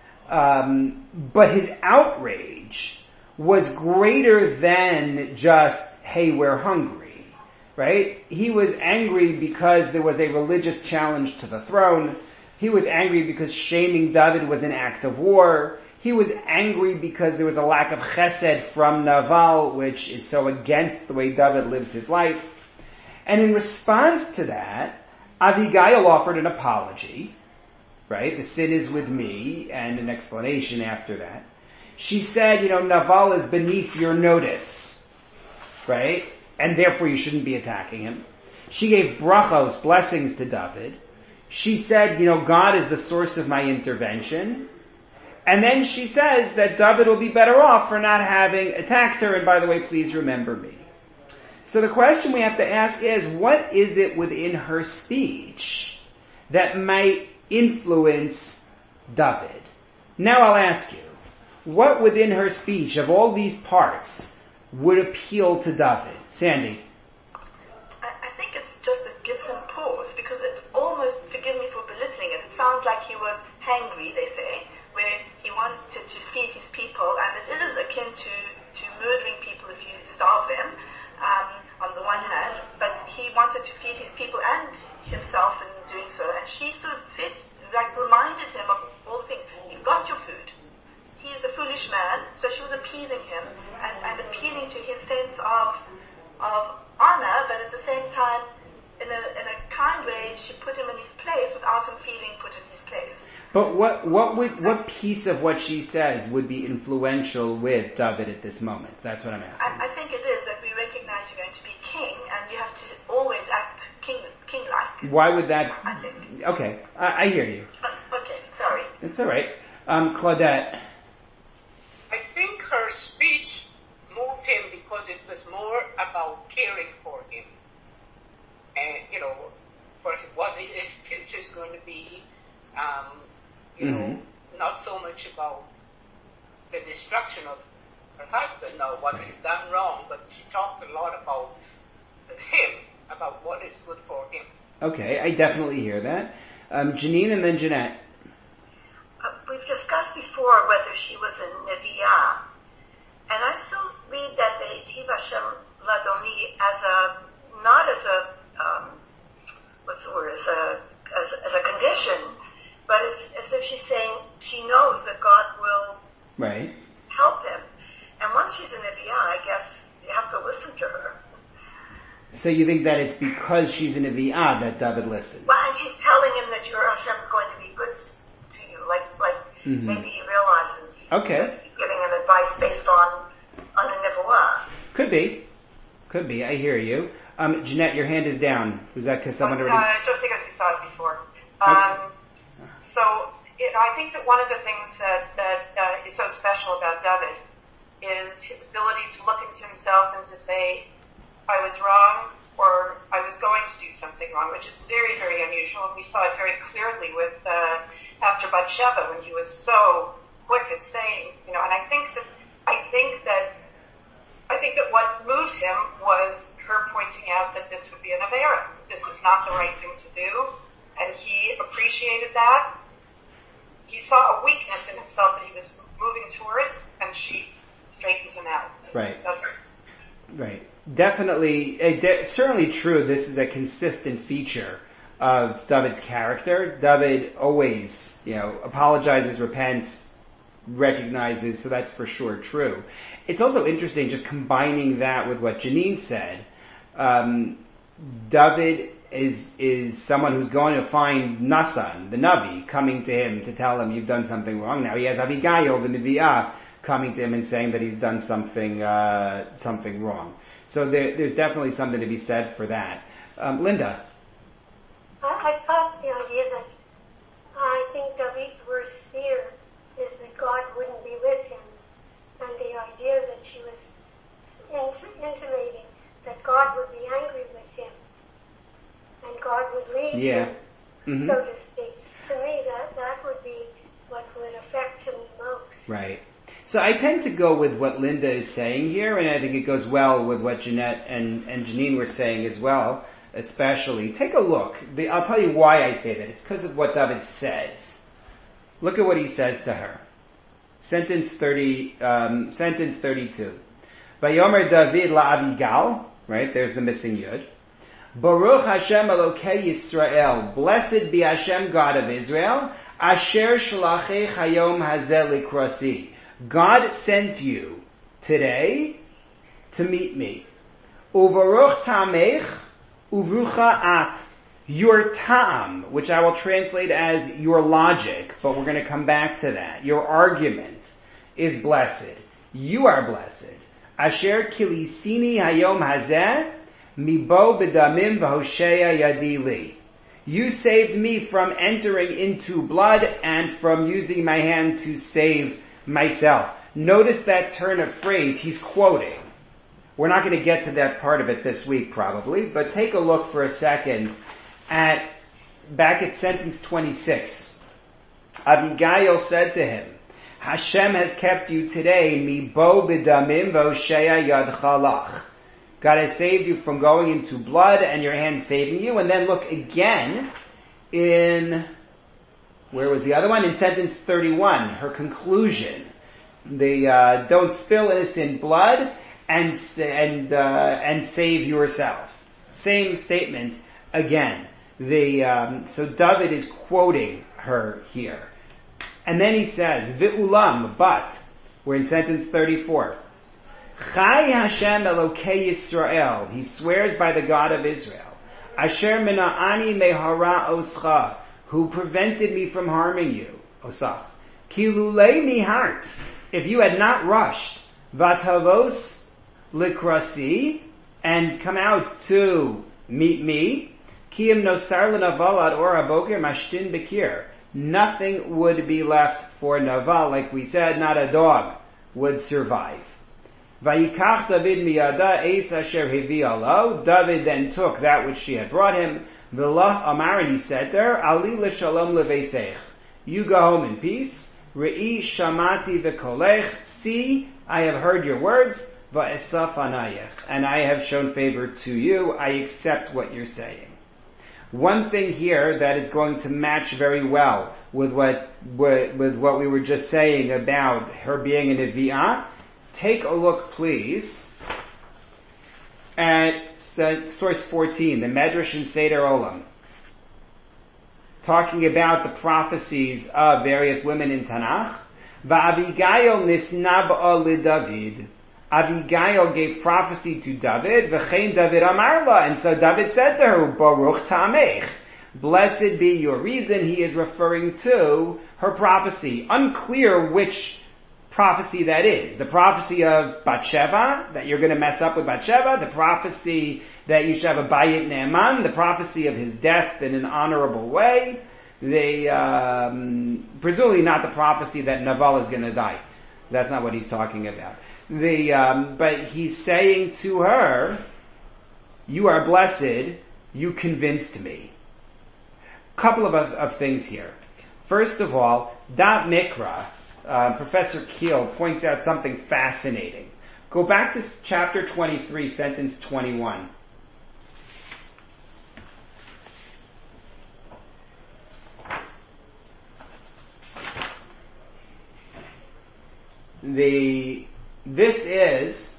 S1: But his outrage was greater than just, hey, we're hungry. Right? He was angry because there was a religious challenge to the throne. He was angry because shaming David was an act of war. He was angry because there was a lack of chesed from Naval, which is so against the way David lives his life. And in response to that, Abigail offered an apology, right? The sin is with me, and an explanation after that. She said, Naval is beneath your notice, right? And therefore you shouldn't be attacking him. She gave brachos, blessings to David. She said, God is the source of my intervention. And then she says that David will be better off for not having attacked her, and by the way, please remember me. So the question we have to ask is, what is it within her speech that might influence David? Now I'll ask you, what within her speech of all these parts would appeal to David? Sandy.
S4: I think it's just it gives him pause, because it's almost, forgive me for belittling it, it sounds like he was hangry, they say, where he wanted to feed his people, and it is akin to murdering people if you starve them, on the one hand, but he wanted to feed his people and himself in doing so, and she sort of said, reminded him of all things. You've got your food. He is a foolish man, so she was appeasing him and appealing to his sense of honor, but at the same time, in a kind way, she put him in his place without him feeling put in his place.
S1: But what piece of what she says would be influential with David at this moment? That's what I'm asking.
S4: I think it is that we recognize you're going to be king, and you have to always act king-like.
S1: Why would that?
S4: I think.
S1: Okay, I hear you.
S4: Okay, sorry.
S1: It's all right. Claudette.
S5: I think her speech moved him because it was more about caring for him. and, for what his future is going to be, not so much about the destruction of her husband or what he's done wrong, but she talked a lot about him, about what is good for him.
S1: Okay, I definitely hear that. Janine and then Jeanette.
S6: We've discussed before whether she was a Nevi'ah, and I still read that Ve'etiv Hashem Ladomi not as a condition, but as if she's saying she knows that God will help him. And once she's a Nevi'ah, I guess you have to listen to her.
S1: So you think that it's because she's a Nevi'ah that David listens?
S6: Well, and she's telling him that your Hashem is going to be good to you, like maybe he realizes that he's giving him advice based on a Nevuah.
S1: Could be. I hear you. Jeanette, your hand is down. Was that because someone already...
S7: Just because you saw it before. So, I think that one of the things that is so special about David is his ability to look into himself and to say, I was wrong, or I was going to do something wrong, which is very, very unusual. We saw it very clearly with after Bathsheba, when he was so quick at saying, and I think that what moved him was her pointing out that this would be an Avera. This is not the right thing to do, and he appreciated that. He saw a weakness in himself that he was moving towards, and she straightened him out.
S1: Right.
S7: That's
S1: right. Definitely, certainly true. This is a consistent feature of David's character. David always, apologizes, repents, recognizes, so that's for sure true. It's also interesting just combining that with what Janine said. David is someone who's going to find Nasan, the Navi, coming to him to tell him you've done something wrong. Now he has Abigail, the Nevi'ah, coming to him and saying that he's done something wrong. So there's definitely something to be said for that. Linda?
S8: I thought the idea that I think David's worst fear is that God wouldn't be with him, and the idea that she was intimating that God would be angry with him, and God would leave him, so to speak. To me, that would be what would affect him most.
S1: Right. So I tend to go with what Linda is saying here, and I think it goes well with what Jeanette and Janine were saying as well, especially. Take a look. I'll tell you why I say that. It's because of what David says. Look at what he says to her. Sentence 32. Vayomer David la'avigal, right? There's the missing yud. Baruch Hashem Elokei Yisrael. Blessed be Hashem, God of Israel. Asher shalachech hayom hazeh likrasi. God sent you today to meet me. Uvaruch tamech uvrucha at. Your ta'am, which I will translate as your logic, but we're going to come back to that. Your argument is blessed. You are blessed. Asher kilisini hayom hazeh mibo b'damim v'hoshea yadi li. You saved me from entering into blood and from using my hand to save myself. Notice that turn of phrase he's quoting. We're not going to get to that part of it this week probably, but take a look for a second back at sentence 26. Abigail said to him, Hashem has kept you today, mi bo b'damim v'hoshea yadcha lach. God has saved you from going into blood and your hand saving you. And then look again where was the other one? In sentence 31, her conclusion. Don't spill innocent blood and save yourself. Same statement again. So David is quoting her here. And then he says, V'ulam, but, we're in sentence 34. Chai Hashem Elokei Yisrael. He swears by the God of Israel. Asher mina'ani mehara oscha. Who prevented me from harming you. Osach. Kilulei mihart. If you had not rushed. Vatavos likrasi. And come out to meet me. Kiyim nosar l'naval ad or aboker mashtin bekir. Nothing would be left for Naval. Like we said, not a dog would survive. Vayikach David miyada eis asher hevi'a lo. David then took that which she had brought him. V'lach amar, and he said to her, Ali l'shalom leveseich. You go home in peace. Re'i shamati v'kolech. See, I have heard your words. Va'esaf anayech. And I have shown favor to you. I accept what you're saying. One thing here that is going to match very well with what we were just saying about her being a Nevi'ah. Take a look, please, at source 14, the Medrash in Seder Olam, talking about the prophecies of various women in Tanakh. Va'Abigail nisnab'a liDavid. Abigail gave prophecy to David, v'chein David amar la, and so David said to her, Baruch ta'amech, blessed be your reason. He is referring to her prophecy. Unclear which prophecy that is. The prophecy of Bathsheba, that you're going to mess up with Bathsheba, the prophecy that you should have a Bayit Ne'eman, the prophecy of his death in an honorable way, presumably not the prophecy that Naval is going to die. That's not what he's talking about. But he's saying to her, you are blessed, you convinced me. Couple of things here. First of all, Dat Mikra, Professor Keel points out something fascinating. Go back to chapter 23, sentence 21. This is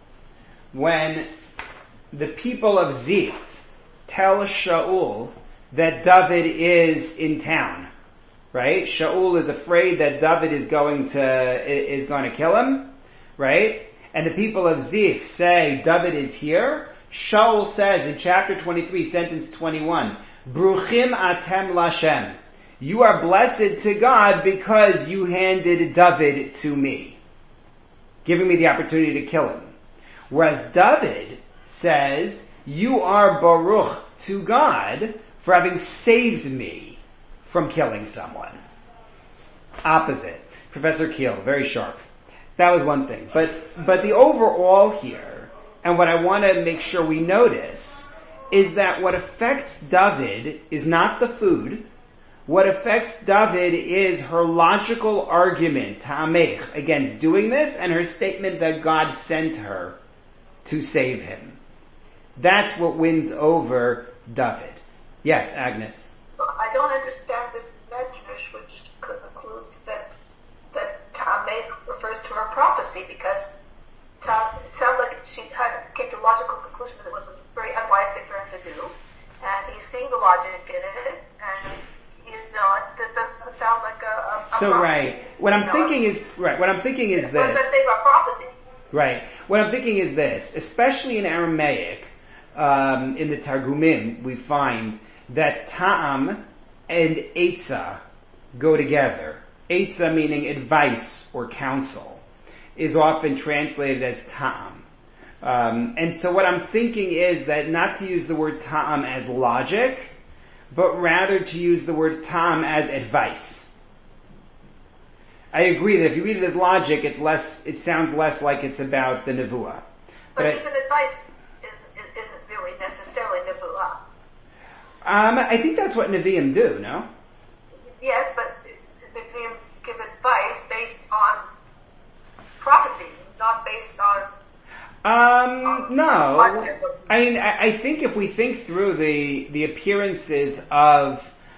S1: when the people of Ziph tell Shaul that David is in town, right? Shaul is afraid that David is going to kill him, right? And the people of Ziph say David is here. Shaul says in chapter 23, sentence 21, Bruchim atem lashem. You are blessed to God because you handed David to me, giving me the opportunity to kill him. Whereas David says, you are Baruch to God for having saved me from killing someone. Opposite. Professor Keel, very sharp. That was one thing. But the overall here, and what I want to make sure we notice, is that what affects David is not the food. What affects David is her logical argument, ta'amech, against doing this, and her statement that God sent her to save him. That's what wins over David. Yes, Agnes.
S4: I don't understand this medrash, which concludes that ta'amech refers to her prophecy, because it sounds like she came to a logical conclusion that it was a very unwise thing for him to do, and he's seeing the logic in it, and that doesn't sound like a
S1: so prophecy. Right. What I'm thinking is this. Right. What I'm thinking is this. Especially in Aramaic, in the Targumim, we find that ta'am and etza go together. Etza meaning advice or counsel is often translated as ta'am. And so what I'm thinking is that not to use the word ta'am as logic, but rather to use the word ta'am as advice. I agree that if you read it as logic, it sounds less like it's about the nevuah.
S4: But even advice isn't really necessarily nevuah.
S1: I think that's what Nevi'im do, no?
S4: Yes, but Nevi'im give advice based on prophecy, not based on
S1: no. I mean, I think if we think through the appearances of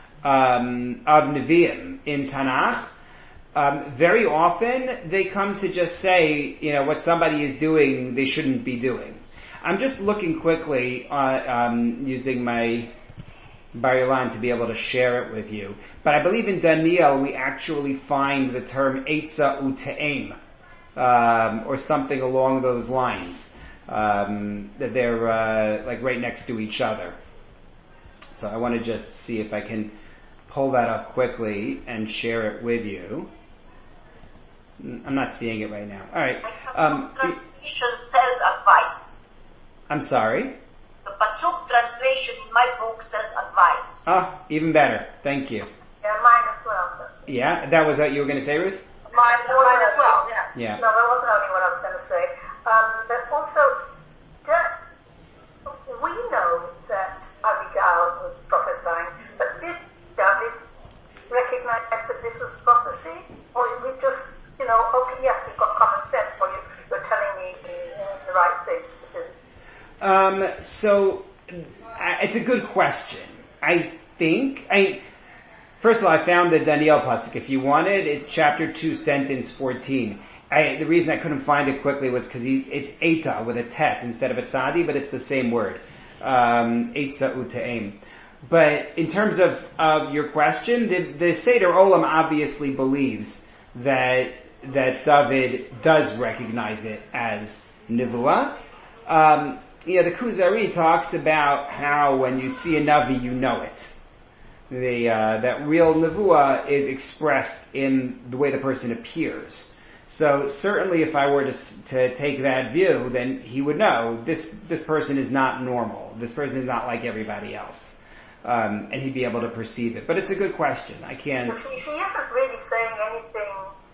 S1: Nevi'im in Tanakh, very often they come to just say, what somebody is doing, they shouldn't be doing. I'm just looking quickly, using my Bar Ilan to be able to share it with you. But I believe in Daniel we actually find the term Eitza U'Te'em, or something along those lines. That they're like right next to each other. So I want to just see if I can pull that up quickly and share it with you. I'm not seeing it right now. All right.
S3: Translation says advice.
S1: I'm sorry?
S3: The Pasuk translation in my book says advice.
S1: Oh, even better. Tang you.
S3: Yeah, mine as well.
S1: Yeah, that was what you were going to say, Ruth?
S3: Mine as well, yeah.
S1: Yeah.
S3: No, that wasn't only what I was going to say. but also, we know that Abigail was prophesying, but did David recognize that this was prophecy? Or we just, okay, yes, we've got common sense, or you're telling me the right thing to do?
S1: So, it's a good question. First of all, I found the Daniel pasuk. If you wanted, it's chapter 2, sentence 14. The reason I couldn't find it quickly was because it's Eita with a tet instead of a tzadi, but it's the same word. Eitza u'te'em. But in terms of your question, the Seder Olam obviously believes that David does recognize it as Nevuah. The Kuzari talks about how when you see a Navi, you know it. That real Nevuah is expressed in the way the person appears. So certainly if I were to take that view, then he would know this person is not normal. This person is not like everybody else. And he'd be able to perceive it. But it's a good question. I can't...
S3: He isn't really saying anything,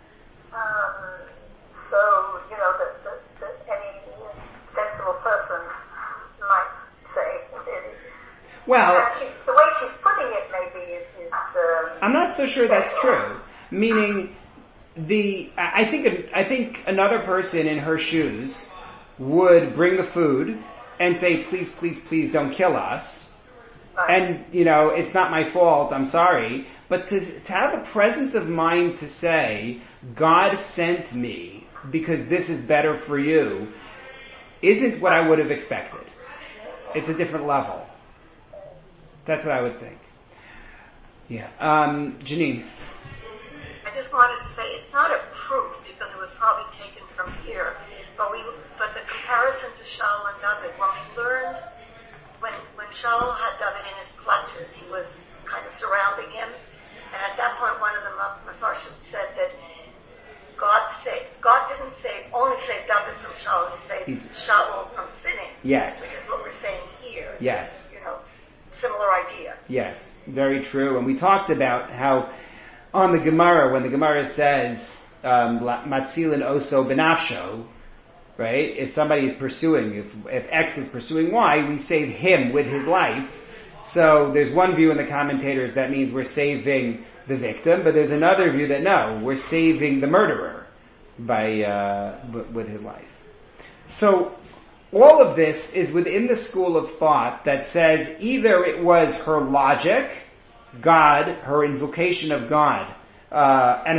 S3: that any sensible person might say.
S1: Well...
S3: the way she's putting it maybe is
S1: I'm not so sure that's true. Meaning... I think another person in her shoes would bring the food and say, please, please, please don't kill us. And, it's not my fault, I'm sorry. But to have a presence of mind to say, God sent me because this is better for you, isn't what I would have expected. It's a different level. That's what I would think. Yeah. Janine.
S6: I just wanted to say it's not a proof because it was probably taken from here, but the comparison to Shaul and David, when we learned when Shaul had David in his clutches, he was kind of surrounding him, and at that point one of the Mefarshim said that God didn't only save David from Shaul, he saved Shaul from sinning.
S1: Yes.
S6: Which is what we're saying here.
S1: Yes.
S6: Similar idea.
S1: Yes, very true. And we talked about how on the Gemara, when the Gemara says, Matzilin oso benafsho, right? If somebody is pursuing, if X is pursuing Y, we save him with his life. So there's one view in the commentators that means we're saving the victim, but there's another view that no, we're saving the murderer with his life. So all of this is within the school of thought that says either it was her logic, God, her invocation of God, that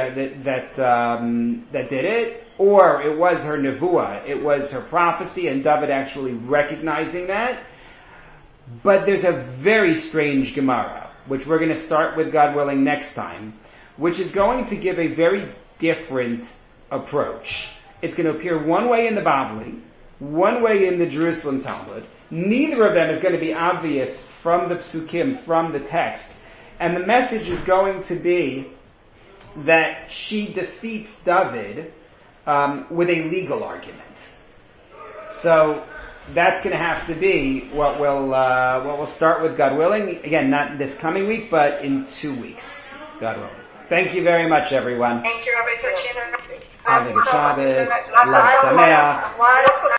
S1: did it, or it was her nevuah, it was her prophecy, and David actually recognizing that. But there's a very strange Gemara, which we're going to start with, God willing, next time, which is going to give a very different approach. It's going to appear one way in the Bavli, one way in the Jerusalem Talmud. Neither of them is going to be obvious from the psukim, from the text. And the message is going to be that she defeats David with a legal argument. So that's going to have to be what we'll start with, God willing. Again, not this coming week, but in 2 weeks, God willing. Thank you very much, everyone.
S7: Thank you, Rabbi Turchina.
S1: Happy Shabbos. Lag Sameach.